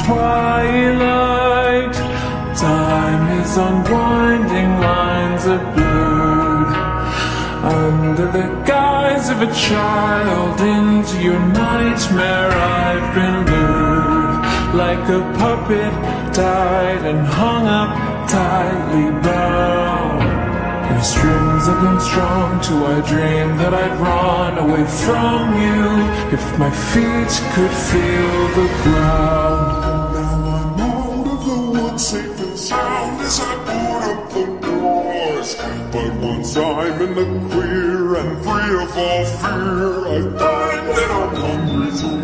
twilight. Time is unwinding lines of blurred. Under the guise of a child, into your nightmare I've been lured. Like a puppet, tied and hung up, tightly bound. Your strings have been strung till I dreamed that I'd run away from you if my feet could feel the ground. Now I'm out of the woods, safe and sound as I put up the doors. But once I'm in the clear and free of all fear, I find that I'm hungry for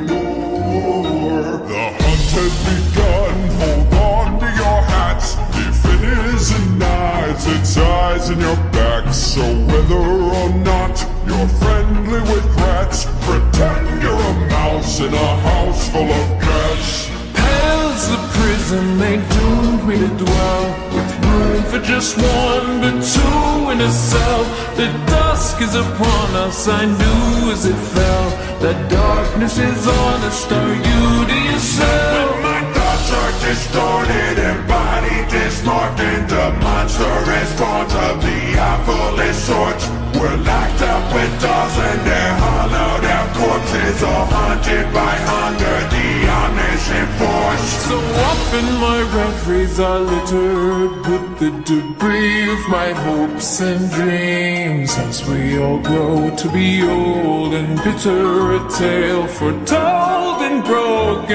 more. The hunt has begun, hold on to your hats. If it isn't knives, it's eyes in your back. So whether or not you're friendly with rats, pretend you're a mouse in a house full of cats. Hell's the prison they doomed me to dwell, with room for just one, but two in a cell. The dusk is upon us, I knew as it fell. The darkness is honest, are you to yourself? When my thoughts are distorted and body dismorphed into monstrous forms of the awfulest sorts, we're locked up with dolls and their hollowed out corpses, all haunted by hunger, the omniscient force. So often my reveries are littered with the debris of my hopes and dreams, as we all grow to be old and bitter, a tale foretold in broken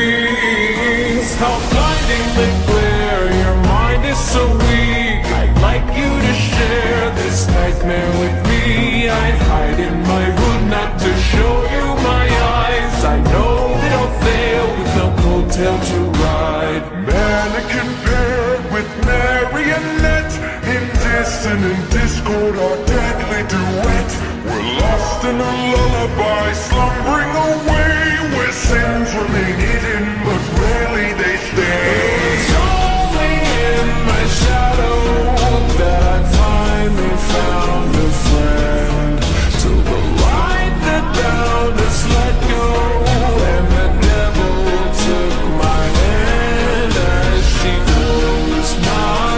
screams. How blindingly clear your mind is, so weak. I'd like you to share this nightmare with me. I'd hide in my hood not to show you my eyes. I know that I'll fail with no coattail to ride. Mannequin paired with marionette, in dissonant discord, our deadly duet. We're lost in a lullaby, slumbering away, where sins remain hidden, but rarely they stay. It's only in my shadow that I finally found a friend, till the light that bound us let go, and the devil took my hand as she closed my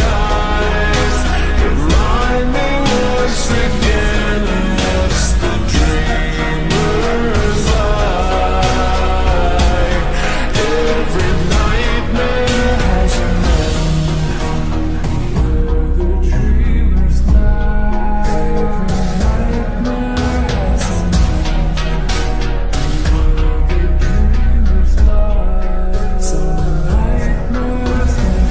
eyes, reminding us again that's the dreamer's lie. Every nightmare has an end, where the dreamers lie. Every nightmare has an end, where the dreamers lie. So nightmares end.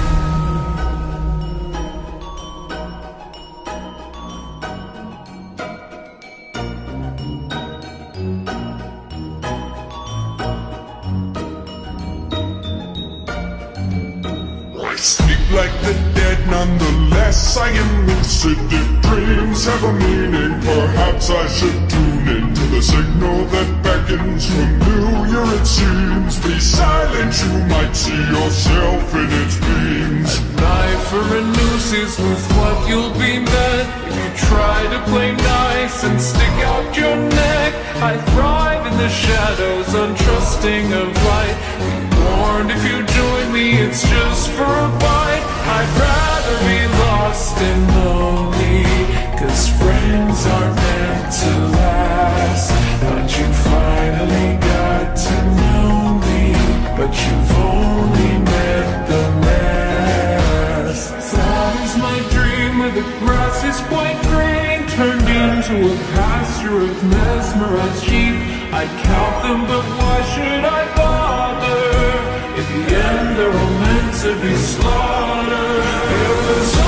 I sleep like the dead, nonetheless I am lucid. If dreams have a meaning, perhaps I should tune into the signal that beckons. Familiar it seems, be silent, you might see yourself in its beams. A knife or a noose is with what you'll be met if you try to play nice and stick out your neck. I thrive in the shadows, untrusting of light. Be warned, if you join me, it's just for a bite. I'd rather be lost and lonely, 'cause friends are meant to last. But you finally got to know me, but you've only met the last. That is my dream, where the grass is quite green, turned into a pasture of mesmerized sheep. I'd count them, but why should I bother? In the end, they're all meant to be slaughtered. It was